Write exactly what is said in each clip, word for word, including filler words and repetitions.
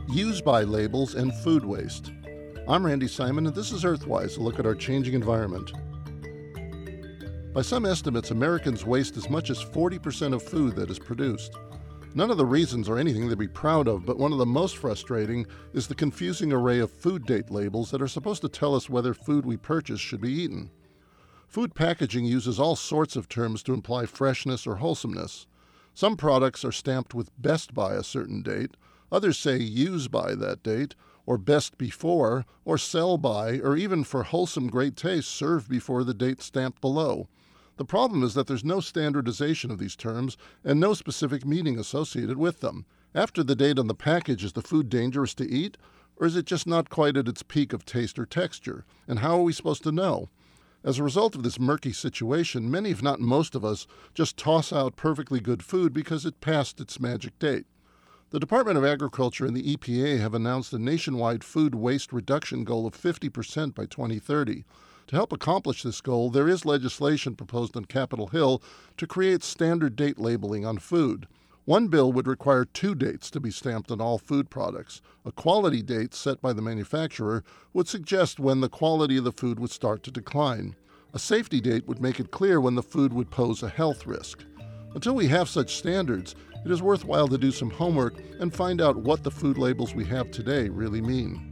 use-by labels and food waste. I'm Randy Simon, and this is Earthwise, a look at our changing environment. By some estimates, Americans waste as much as forty percent of food that is produced. None of the reasons are anything to be proud of, but one of the most frustrating is the confusing array of food date labels that are supposed to tell us whether food we purchase should be eaten. Food packaging uses all sorts of terms to imply freshness or wholesomeness. Some products are stamped with best by a certain date, others say use by that date, or best before, or sell by, or even for wholesome great taste serve before the date stamped below. The problem is that there's no standardization of these terms and no specific meaning associated with them. After the date on the package, is the food dangerous to eat, or is it just not quite at its peak of taste or texture? And how are we supposed to know? As a result of this murky situation, many, if not most of us, just toss out perfectly good food because it passed its magic date. The Department of Agriculture and the E P A have announced a nationwide food waste reduction goal of fifty percent by twenty thirty. To help accomplish this goal, there is legislation proposed on Capitol Hill to create standard date labeling on food. One bill would require two dates to be stamped on all food products. A quality date set by the manufacturer would suggest when the quality of the food would start to decline. A safety date would make it clear when the food would pose a health risk. Until we have such standards, it is worthwhile to do some homework and find out what the food labels we have today really mean.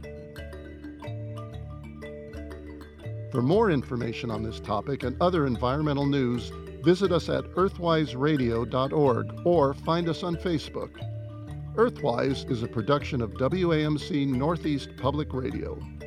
For more information on this topic and other environmental news, visit us at earthwise radio dot org or find us on Facebook. Earthwise is a production of W A M C Northeast Public Radio.